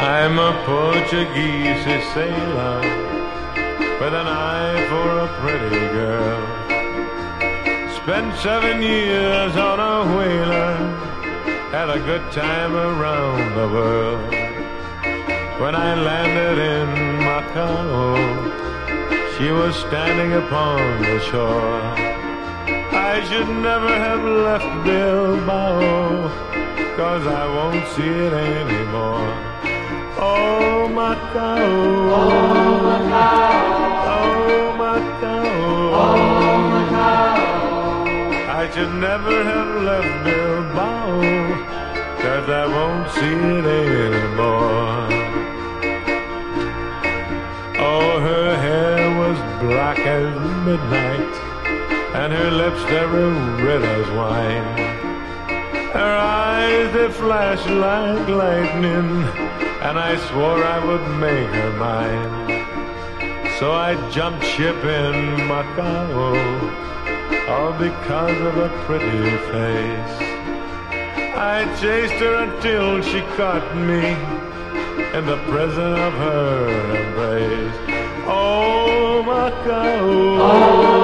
I'm a Portuguese sailor with an eye for a pretty girl. Spent 7 years on a whaler, had a good time around the world. When I landed in Macau, she was standing upon the shore. I should never have left Bilbao, 'cause I won't see it anymore. Oh, Macau, oh, Macau, oh, Macau, oh, Macau. I should never have left Bilbao, 'cause I won't see it anymore. Oh, her hair was black as midnight, and her lips, they were red as wine. Her eyes, they flashed like lightning, and I swore I would make her mine. So I jumped ship in Macau, all because of a pretty face. I chased her until she caught me in the prison of her embrace. Oh, Macau, oh,